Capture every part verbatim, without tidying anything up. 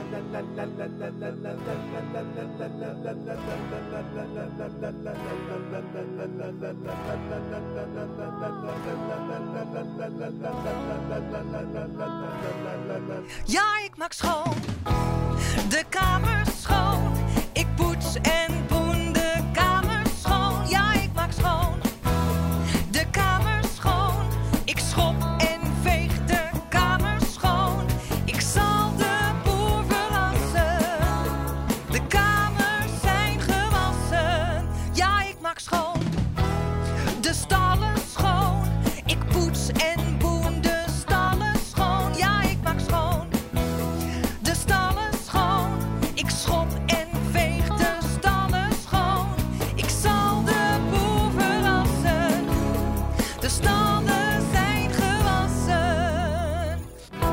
Ja, ik maak schoon, de kamer schoon. Ik poets en poen de kamer schoon. Ja, ik maak schoon, de kamer schoon. Ik schop en veeg de kamer schoon. Ik zal de boer verrassen, de kamers zijn gewassen. Ja, ik maak schoon, de stallen schoon. Ik poets en poen de stallen schoon. Ja, ik maak schoon, de stallen schoon. Ik schop en veeg de stallen schoon. Ik zal de boer verrassen, de stallen zijn gewassen.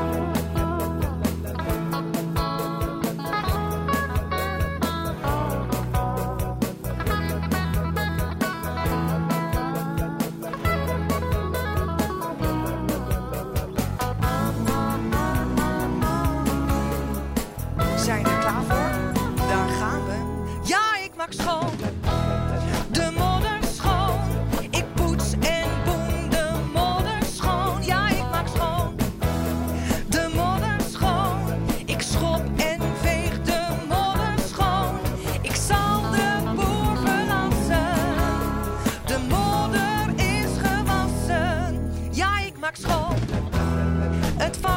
Zijn er klaar voor? Daar gaan we. Ja, ik maak schoon, de modder schoon. Ik poets en poen de modder schoon. Ja, ik maak schoon, de modder schoon. Ik schop en veeg de modder schoon. Ik zal de boer verrassen, de modder is gewassen. Ja, ik maak schoon, het